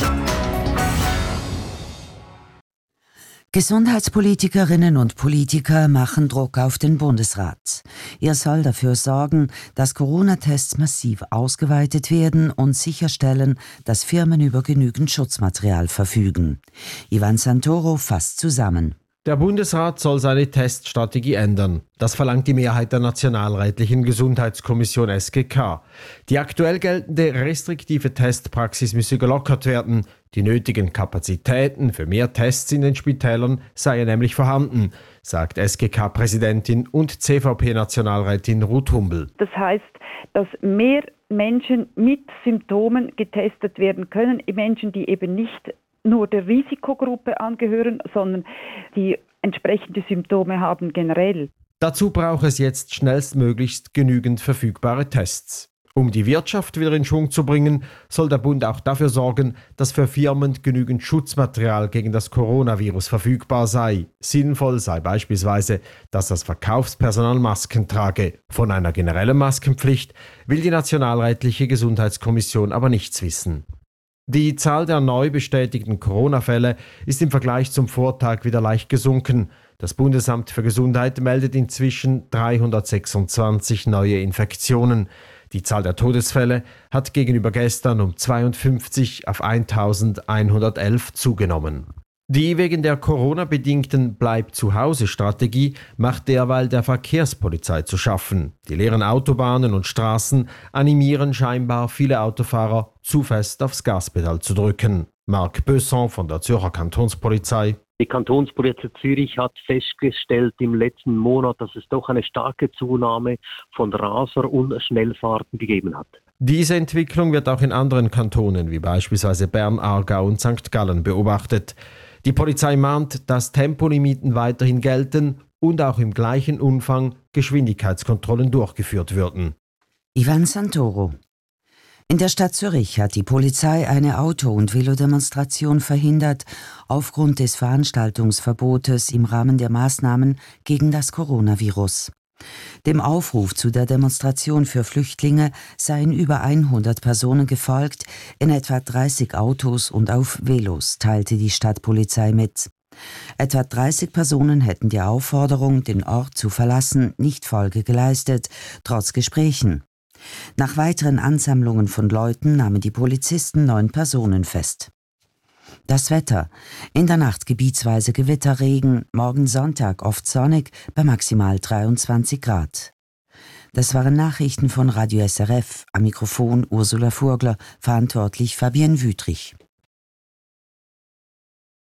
Gesundheitspolitikerinnen und Politiker machen Druck auf den Bundesrat. Er soll dafür sorgen, dass Corona-Tests massiv ausgeweitet werden und sicherstellen, dass Firmen über genügend Schutzmaterial verfügen. Ivan Santoro fasst zusammen. Der Bundesrat soll seine Teststrategie ändern. Das verlangt die Mehrheit der Nationalrätlichen Gesundheitskommission SGK. Die aktuell geltende restriktive Testpraxis müsse gelockert werden. Die nötigen Kapazitäten für mehr Tests in den Spitälern seien nämlich vorhanden, sagt SGK-Präsidentin und CVP-Nationalrätin Ruth Humbel. Das heißt, dass mehr Menschen mit Symptomen getestet werden können, Menschen, die eben nicht nur der Risikogruppe angehören, sondern die entsprechende Symptome haben generell. Dazu braucht es jetzt schnellstmöglichst genügend verfügbare Tests. Um die Wirtschaft wieder in Schwung zu bringen, soll der Bund auch dafür sorgen, dass für Firmen genügend Schutzmaterial gegen das Coronavirus verfügbar sei. Sinnvoll sei beispielsweise, dass das Verkaufspersonal Masken trage. Von einer generellen Maskenpflicht will die Nationalrätliche Gesundheitskommission aber nichts wissen. Die Zahl der neu bestätigten Corona-Fälle ist im Vergleich zum Vortag wieder leicht gesunken. Das Bundesamt für Gesundheit meldet inzwischen 326 neue Infektionen. Die Zahl der Todesfälle hat gegenüber gestern um 52 auf 1111 zugenommen. Die wegen der Corona-bedingten Bleib-zu-Hause-Strategie macht derweil der Verkehrspolizei zu schaffen. Die leeren Autobahnen und Straßen animieren scheinbar viele Autofahrer, zu fest aufs Gaspedal zu drücken. Marc Besson von der Zürcher Kantonspolizei. Die Kantonspolizei Zürich hat festgestellt im letzten Monat, dass es doch eine starke Zunahme von Raser- und Schnellfahrten gegeben hat. Diese Entwicklung wird auch in anderen Kantonen wie beispielsweise Bern, Aargau und St. Gallen beobachtet. Die Polizei mahnt, dass Tempolimiten weiterhin gelten und auch im gleichen Umfang Geschwindigkeitskontrollen durchgeführt würden. Ivan Santoro. In der Stadt Zürich hat die Polizei eine Auto- und Velodemonstration verhindert, aufgrund des Veranstaltungsverbotes im Rahmen der Maßnahmen gegen das Coronavirus. Dem Aufruf zu der Demonstration für Flüchtlinge seien über 100 Personen gefolgt, in etwa 30 Autos und auf Velos, teilte die Stadtpolizei mit. Etwa 30 Personen hätten der Aufforderung, den Ort zu verlassen, nicht Folge geleistet, trotz Gesprächen. Nach weiteren Ansammlungen von Leuten nahmen die Polizisten 9 Personen fest. Das Wetter. In der Nacht gebietsweise Gewitterregen, morgen Sonntag oft sonnig bei maximal 23 Grad. Das waren Nachrichten von Radio SRF. Am Mikrofon Ursula Furgler, verantwortlich Fabienne Wüthrich.